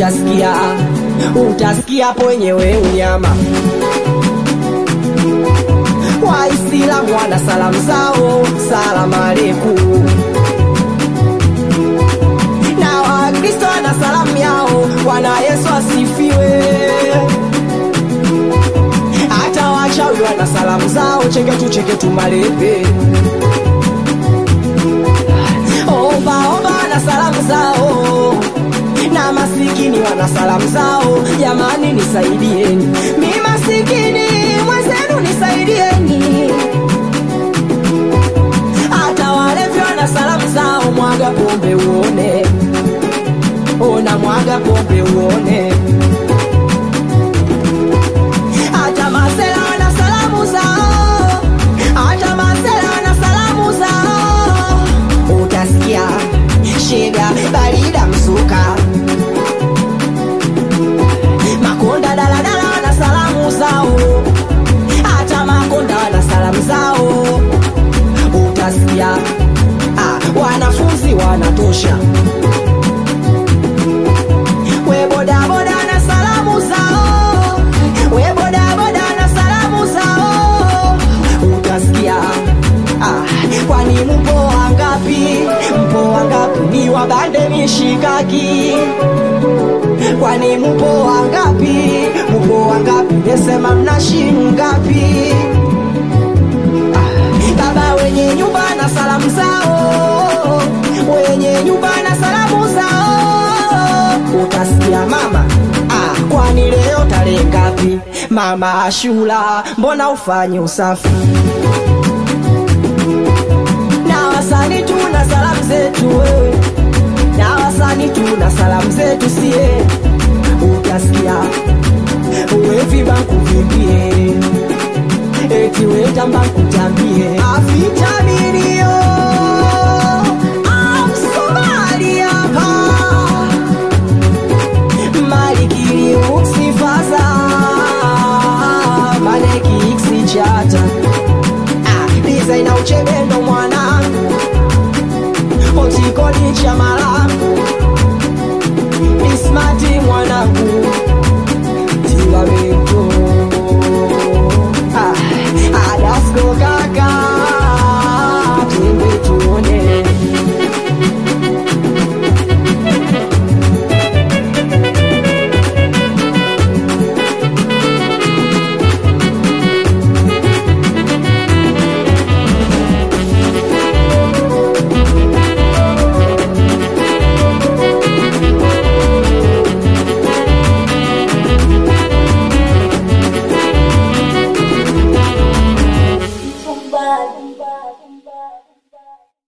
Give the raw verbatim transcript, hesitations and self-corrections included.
utasikia, utasikia mwenyewe unyama. Waislamu wana salamu zao, salamu aleikum. Na Wakristo wana salamu yao, Bwana Yesu asifiwe. Hata wachawi wana salamu zao, cheke tu cheke tu malepe. Omba omba wana salamu zao, na masikini wana salamu zao. Jamani nisaidieni, mimi masikini mwenzenu nisaidieni. Hata walevi wana salamu zao, mwaga pombe uone, ona mwaga pombe uone. Hata masela wana salamu zao, hata masela wana salamu zao. Utasikia shega barida msuka. Makonda daladala wana salamu zao, hata makonda wana salamu zao. Utasikia ah, wanafunzi wanatosha. We boda boda na salamu zao, we boda boda na salamu zao. Utasikia ah, kwani mpo wangapi, mpo wangapi ni wabande mishikaki. Kwani mpo wangapi, mpo wangapi nesema mnashingapi. Baba wenye nyumba na salamu zao, wenye nyumba na salamu zao. Utasikia mama ah, kwani leo tarehe ngapi? Mama Ashura, mbona ufanye usafi? Na wasani tuna salamu zetu wewe, na wasani tuna salamu zetu sie. Utasikia uwe banku vimbie, eti weta mbanku tambie. Avitamini yo Amsomali hapa, Malikili uksifaza, Maneki iksi chata. Ah, Liza ina uchebendo mwanangu, Otikoli cha malangu, Ismati mwanangu, Tiwa beto.